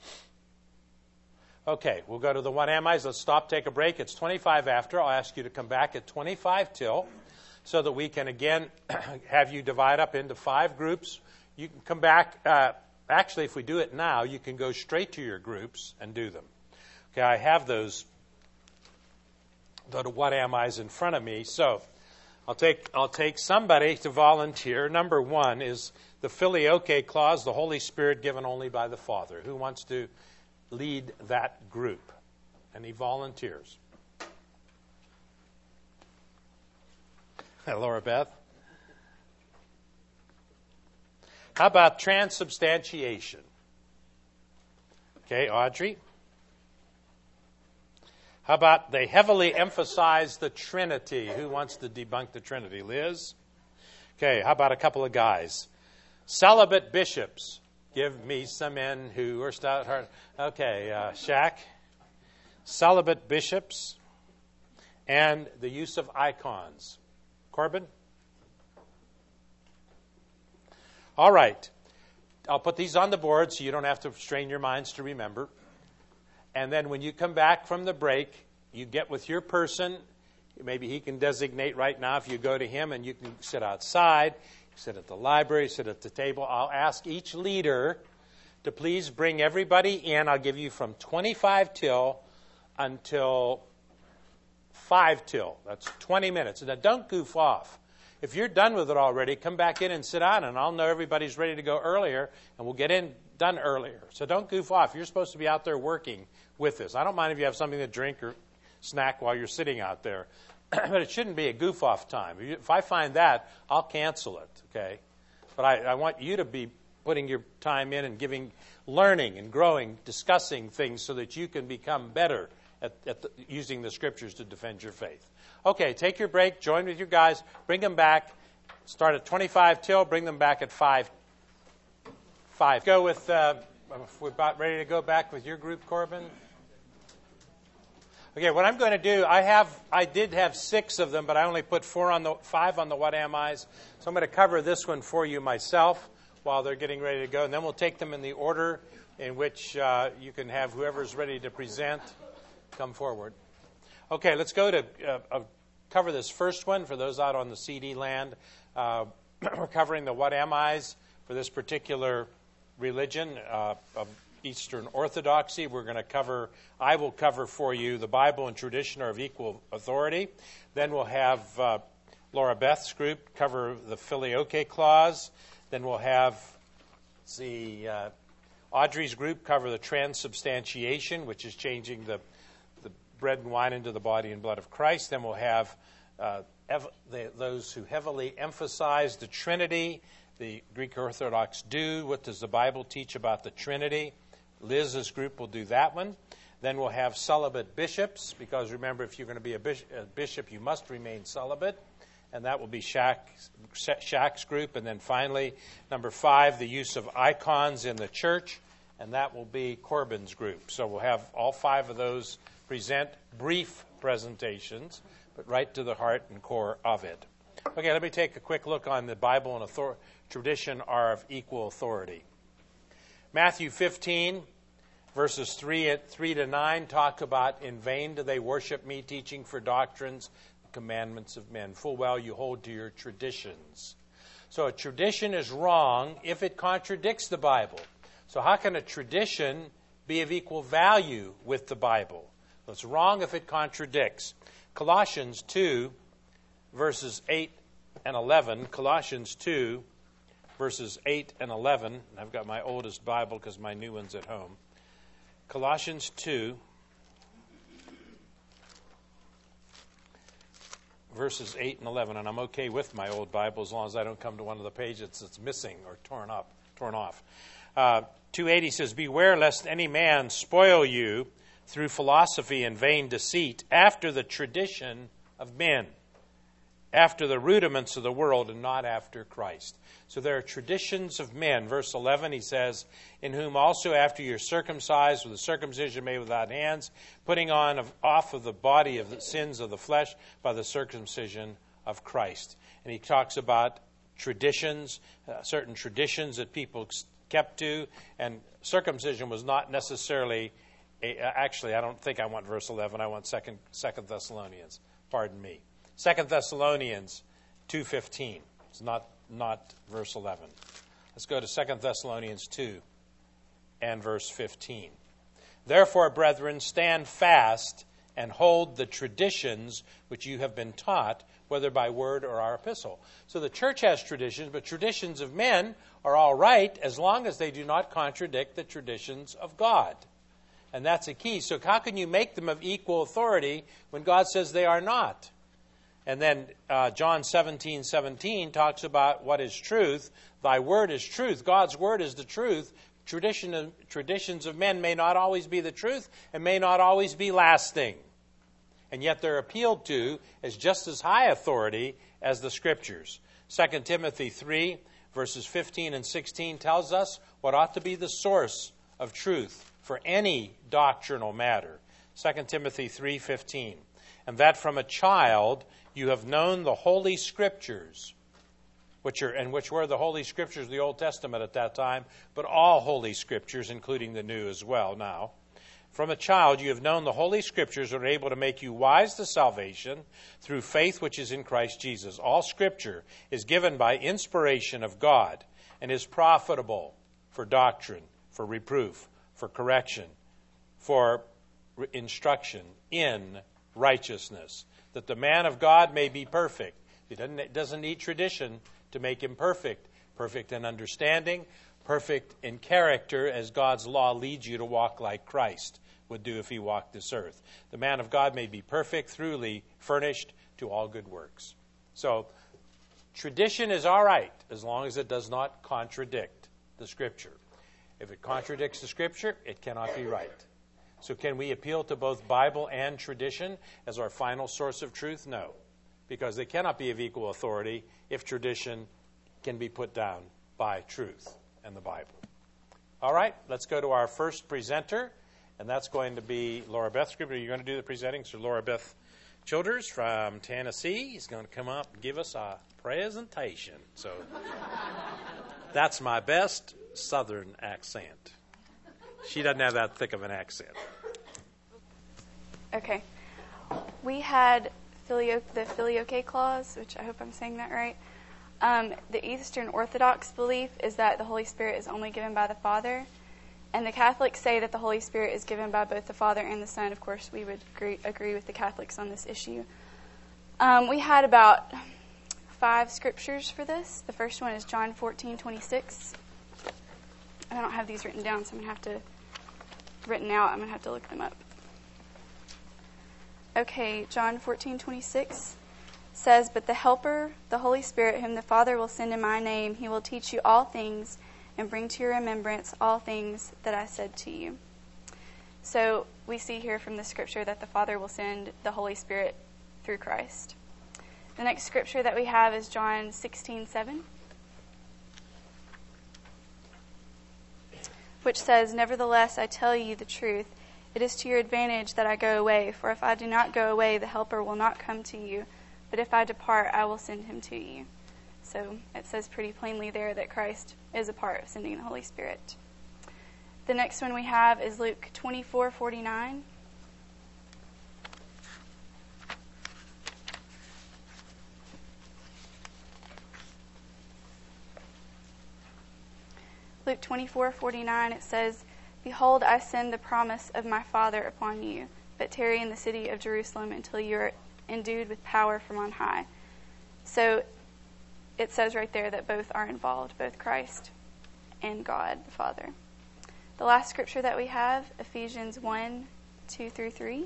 [SPEAKER 1] Okay, we'll go to the What Am I's. Let's stop, take a break. It's 25 after. I'll ask you to come back at 25 till so that we can, again, have you divide up into 5 groups. You can come back. Actually, if we do it now, you can go straight to your groups and do them. Okay, I have those, the What Am I's in front of me. So I'll take somebody to volunteer. Number 1 is the Filioque clause, the Holy Spirit given only by the Father. Who wants to lead that group? Any volunteers? Laura Beth? How about transubstantiation? Okay, Audrey? How about they heavily emphasize the Trinity? Who wants to debunk the Trinity? Liz? Okay, how about a couple of guys? Celibate bishops. Give me some men who are stout heart. Okay, Shaq. Celibate bishops. And the use of icons. Corbin? All right. I'll put these on the board so you don't have to strain your minds to remember. And then when you come back from the break, you get with your person. Maybe he can designate right now if you go to him, and you can sit outside, sit at the library, sit at the table. I'll ask each leader to please bring everybody in. I'll give you from 25 till until 5 till. That's 20 minutes. Now, don't goof off. If you're done with it already, come back in and sit down, and I'll know everybody's ready to go earlier, and we'll get done earlier. So don't goof off. You're supposed to be out there working with this. I don't mind if you have something to drink or snack while you're sitting out there, but it shouldn't be a goof-off time. If I find that, I'll cancel it, okay? But I want you to be putting your time in and learning and growing, discussing things so that you can become better at using the Scriptures to defend your faith. Okay, take your break, join with your guys, bring them back, start at 25 till, bring them back at 5. Go with, we're about ready to go back with your group, Corbin. Okay, what I'm going to do, I did have 6 of them, but I only put 5 on the What Am I's. So I'm going to cover this one for you myself while they're getting ready to go, and then we'll take them in the order in which you can have whoever's ready to present come forward. Okay, let's go to cover this first one for those out on the CD land. We're covering the What Am I's for this particular religion of Eastern Orthodoxy. I will cover for you the Bible and tradition are of equal authority. Then we'll have Laura Beth's group cover the Filioque clause. Then we'll have Audrey's group cover the transubstantiation, which is changing the bread and wine into the body and blood of Christ. Then we'll have those who heavily emphasize the Trinity. The Greek Orthodox do. What does the Bible teach about the Trinity? Liz's group will do that one. Then we'll have celibate bishops, because remember, if you're going to be a bishop, you must remain celibate. And that will be Shaq's group. And then finally, number 5, the use of icons in the church. And that will be Corbin's group. So we'll have all 5 of those present brief presentations, but right to the heart and core of it. Okay, let me take a quick look on the Bible and tradition are of equal authority. Matthew 15, verses 3 to 9 talk about, in vain do they worship me, teaching for doctrines, the commandments of men. Full well you hold to your traditions. So a tradition is wrong if it contradicts the Bible. So how can a tradition be of equal value with the Bible? Well, it's wrong if it contradicts. Colossians 2, verses 8 and 11. Colossians 2, verses 8 and 11. I've got my oldest Bible because my new one's at home. Colossians 2, verses 8 and 11. And I'm okay with my old Bible as long as I don't come to one of the pages that's missing or torn off. 2:80 says, beware lest any man spoil you through philosophy and vain deceit, after the tradition of men, after the rudiments of the world, and not after Christ. So there are traditions of men. Verse 11, he says, in whom also after you're circumcised with a circumcision made without hands, putting off of the body of the sins of the flesh by the circumcision of Christ. And he talks about traditions, certain traditions that people kept to, and circumcision was not necessarily. Actually, I don't think I want verse 11. I want Second Thessalonians. Pardon me. 2 Thessalonians 2:15. It's not verse 11. Let's go to 2 Thessalonians 2 and verse 15. Therefore, brethren, stand fast and hold the traditions which you have been taught, whether by word or our epistle. So the church has traditions, but traditions of men are all right as long as they do not contradict the traditions of God. And that's a key. So how can you make them of equal authority when God says they are not? And then John 17:17 talks about what is truth. Thy word is truth. God's word is the truth. Traditions of men may not always be the truth and may not always be lasting. And yet they're appealed to as just as high authority as the Scriptures. 2 Timothy 3, verses 15 and 16 tells us what ought to be the source of truth for any doctrinal matter. 2 Timothy 3:15. And that from a child you have known the Holy Scriptures, which were the Holy Scriptures of the Old Testament at that time, but all Holy Scriptures, including the New as well now. From a child you have known the Holy Scriptures that are able to make you wise to salvation through faith which is in Christ Jesus. All Scripture is given by inspiration of God and is profitable for doctrine, for reproof, for correction, for instruction in righteousness, that the man of God may be perfect. He doesn't need tradition to make him perfect. Perfect in understanding, perfect in character, as God's law leads you to walk like Christ would do if he walked this earth. The man of God may be perfect, thoroughly furnished to all good works. So, tradition is all right as long as it does not contradict the Scripture. If it contradicts the Scripture, it cannot be right. So can we appeal to both Bible and tradition as our final source of truth? No, because they cannot be of equal authority if tradition can be put down by truth and the Bible. All right, let's go to our first presenter, and that's going to be Laura Beth Scribner. You're going to do the presenting, so Laura Beth Childers from Tennessee is going to come up and give us a presentation. So that's my best Southern accent. She doesn't have that thick of an accent.
[SPEAKER 3] Okay. We had the Filioque clause, which I hope I'm saying that right. The Eastern Orthodox belief is that the Holy Spirit is only given by the Father, and the Catholics say that the Holy Spirit is given by both the Father and the Son. Of course, we would agree with the Catholics on this issue. We had about 5 scriptures for this. The first one is John 14:26. I don't have these written down, so I'm going to have to look them up. Okay, John 14:26 says, "But the Helper, the Holy Spirit, whom the Father will send in my name, he will teach you all things and bring to your remembrance all things that I said to you." So we see here from the scripture that the Father will send the Holy Spirit through Christ. The next scripture that we have is John 16:7. Which says, "Nevertheless, I tell you the truth. It is to your advantage that I go away. For if I do not go away, the Helper will not come to you. But if I depart, I will send him to you." So it says pretty plainly there that Christ is a part of sending the Holy Spirit. The next one we have is Luke 24:49. Luke 24:49, it says, "Behold, I send the promise of my Father upon you, but tarry in the city of Jerusalem until you are endued with power from on high." So it says right there that both are involved, both Christ and God the Father. The last scripture that we have, Ephesians 1:2-3.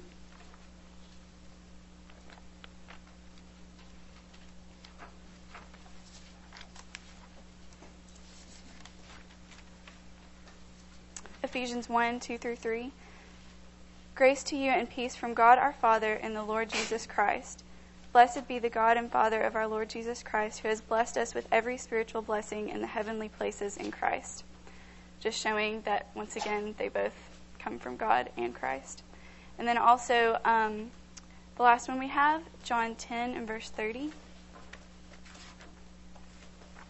[SPEAKER 3] Ephesians 1:2-3. "Grace to you and peace from God our Father and the Lord Jesus Christ. Blessed be the God and Father of our Lord Jesus Christ, who has blessed us with every spiritual blessing in the heavenly places in Christ." Just showing that, once again, they both come from God and Christ. And then also, the last one we have, John 10 and verse 30.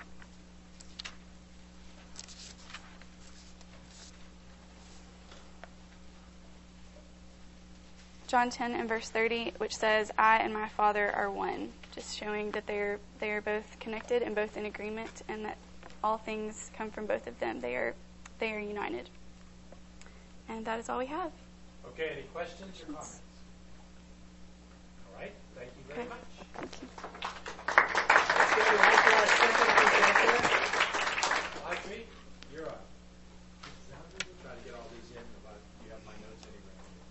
[SPEAKER 3] John 10 and verse 30, which says, I and my Father are one, just showing that they are both connected and both in agreement, and that all things come from both of them. They are united. And that is all we have.
[SPEAKER 1] Okay, any questions or comments? All right, thank you very much.
[SPEAKER 3] Thank you.
[SPEAKER 1] Let's get you right to our second presenter. Audrey, you're up. Try to get all these in, but you have my notes anyway.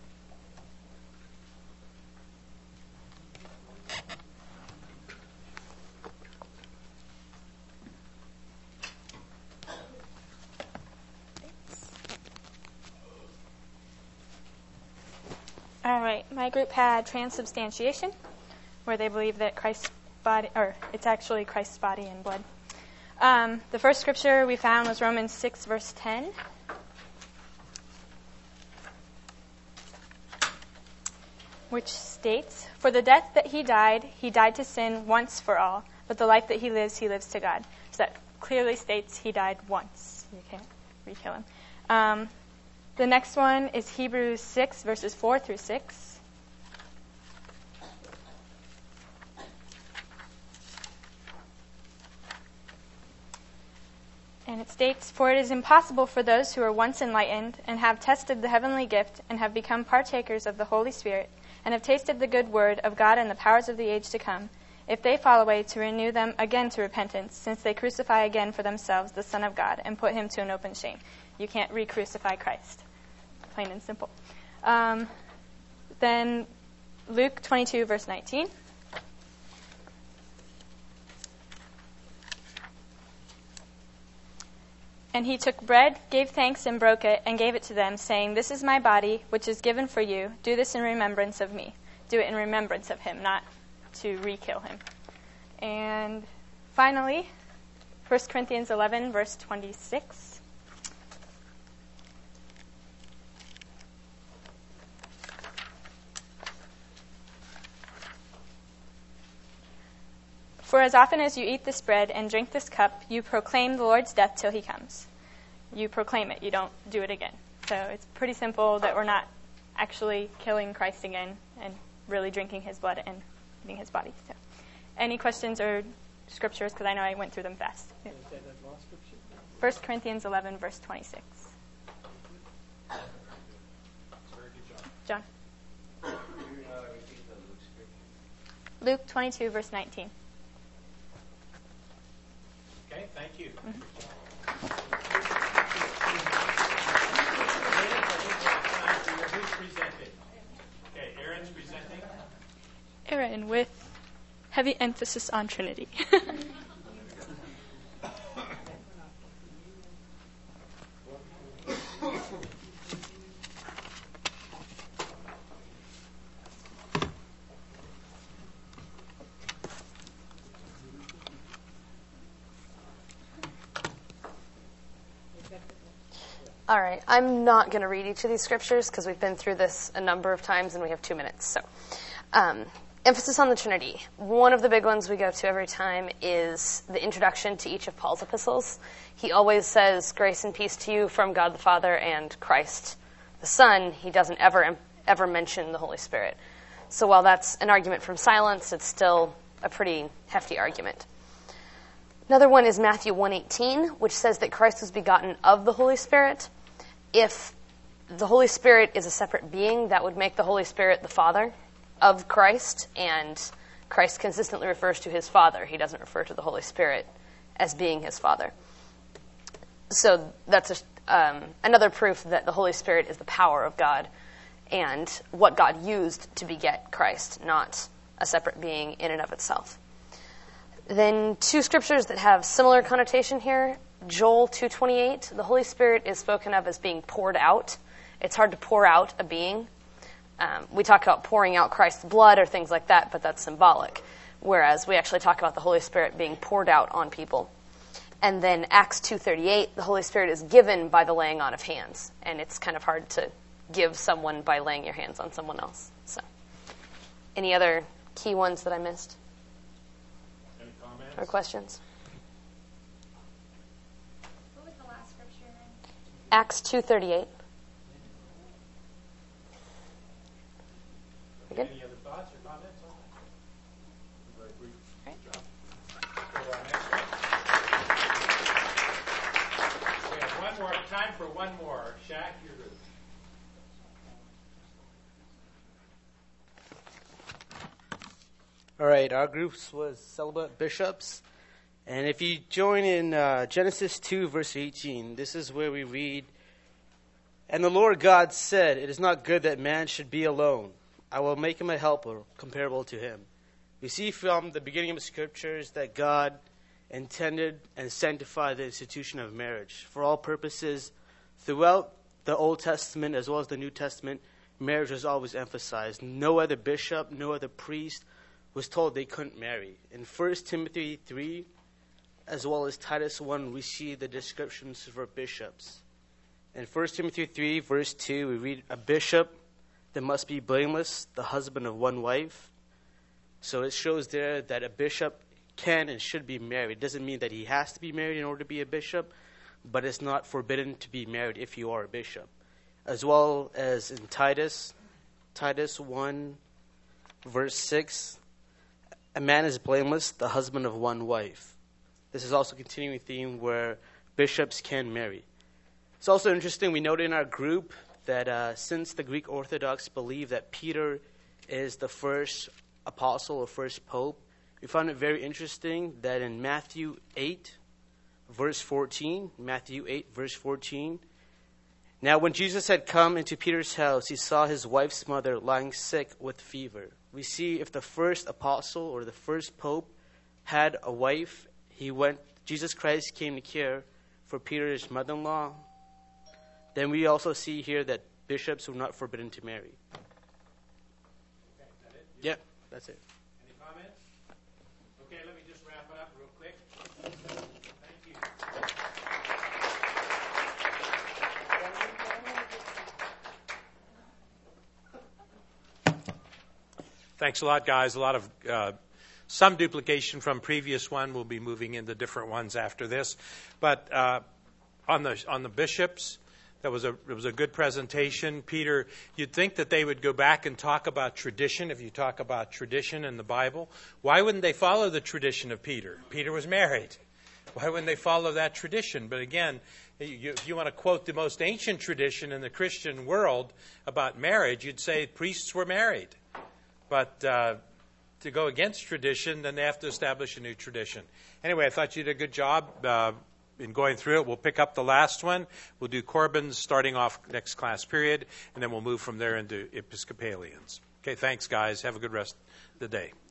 [SPEAKER 4] All right, my group had transubstantiation, where they believe that Christ's body, or it's actually Christ's body and blood. The first scripture we found was Romans 6, verse 10. Which states, for the death that he died to sin once for all, but the life that he lives to God. So that clearly states he died once. You can't re-kill him. The next one is Hebrews 6, verses 4 through 6. And it states, for it is impossible for those who are once enlightened and have tested the heavenly gift and have become partakers of the Holy Spirit and have tasted the good word of God and the powers of the age to come, if they fall away, to renew them again to repentance, since they crucify again for themselves the Son of God and put him to an open shame. You can't re-crucify Christ. Plain and simple. Then Luke 22, verse 19. And he took bread, gave thanks, and broke it, and gave it to them, saying, this is my body, which is given for you. Do this in remembrance of me. Do it in remembrance of him, not to re-kill him. And finally, 1 Corinthians 11, verse 26. For as often as you eat this bread and drink this cup, you proclaim the Lord's death till he comes. You proclaim it. You don't do it again. So it's pretty simple that we're not actually killing Christ again and really drinking his blood and eating his body. So, any questions or scriptures? Because I know I went through them fast. 1 Corinthians 11, verse 26. John. Luke 22, verse 19.
[SPEAKER 1] Okay, thank you. Who's presenting? Okay, Aaron's presenting.
[SPEAKER 5] Aaron with heavy emphasis on Trinity.
[SPEAKER 6] All right, I'm not going to read each of these scriptures because we've been through this a number of times and we have 2 minutes. So, emphasis on the Trinity. One of the big ones we go to every time is the introduction to each of Paul's epistles. He always says, grace and peace to you from God the Father and Christ the Son. He doesn't ever mention the Holy Spirit. So while that's an argument from silence, it's still a pretty hefty argument. Another one is Matthew 1:18, which says that Christ was begotten of the Holy Spirit. If the Holy Spirit is a separate being, that would make the Holy Spirit the Father of Christ, and Christ consistently refers to his Father. He doesn't refer to the Holy Spirit as being his Father. So that's another proof that the Holy Spirit is the power of God and what God used to beget Christ, not a separate being in and of itself. Then 2 scriptures that have similar connotation here. Joel 2:28, the Holy Spirit is spoken of as being poured out. It's hard to pour out a being. We talk about pouring out Christ's blood or things like that, but that's symbolic. Whereas we actually talk about the Holy Spirit being poured out on people. And then Acts 2:38, the Holy Spirit is given by the laying on of hands. And it's kind of hard to give someone by laying your hands on someone else. So, any other key ones that I missed?
[SPEAKER 1] Any comments?
[SPEAKER 6] Or questions?
[SPEAKER 4] What was the last scripture then?
[SPEAKER 6] Acts 2:38. good?
[SPEAKER 1] Any other thoughts or comments on that? Very brief.
[SPEAKER 4] Great.
[SPEAKER 1] Good job. So our next one. We have one more. Time for one more. Shaq, your group.
[SPEAKER 7] All right, our groups was celibate bishops. And if you join in Genesis 2, verse 18, this is where we read, "And the Lord God said, it is not good that man should be alone. I will make him a helper comparable to him." We see from the beginning of the scriptures that God intended and sanctified the institution of marriage. For all purposes, throughout the Old Testament as well as the New Testament, marriage was always emphasized. No other bishop, no other priest was told they couldn't marry. In 1 Timothy 3, as well as Titus 1, we see the descriptions for bishops. In 1 Timothy 3, verse 2, we read, "A bishop that must be blameless, the husband of one wife." So it shows there that a bishop can and should be married. It doesn't mean that he has to be married in order to be a bishop, but it's not forbidden to be married if you are a bishop. As well as in Titus 1, verse 6, "A man is blameless, the husband of one wife." This is also a continuing theme where bishops can marry. It's also interesting, we noted in our group that since the Greek Orthodox believe that Peter is the first apostle or first pope, we found it very interesting that in Matthew 8, verse 14, "Now when Jesus had come into Peter's house, he saw his wife's mother lying sick with fever." We see if the first apostle or the first pope had a wife, Jesus Christ came to care for Peter's mother-in-law. Then we also see here that bishops were not forbidden to marry.
[SPEAKER 1] Okay, is that it?
[SPEAKER 7] Yeah, that's it.
[SPEAKER 1] Any comments? Okay, let me just wrap it up real quick. Thank you. Thanks a lot, guys. A lot of some duplication from previous one. We'll be moving into different ones after this. But on the bishops, it was a good presentation. Peter, you'd think that they would go back and talk about tradition. If you talk about tradition in the Bible, why wouldn't they follow the tradition of Peter? Peter was married. Why wouldn't they follow that tradition? But again, if you want to quote the most ancient tradition in the Christian world about marriage, you'd say priests were married. But to go against tradition, then they have to establish a new tradition. Anyway, I thought you did a good job in going through it. We'll pick up the last one. We'll do Corbin's starting off next class period, and then we'll move from there into Episcopalians. Okay, thanks, guys. Have a good rest of the day.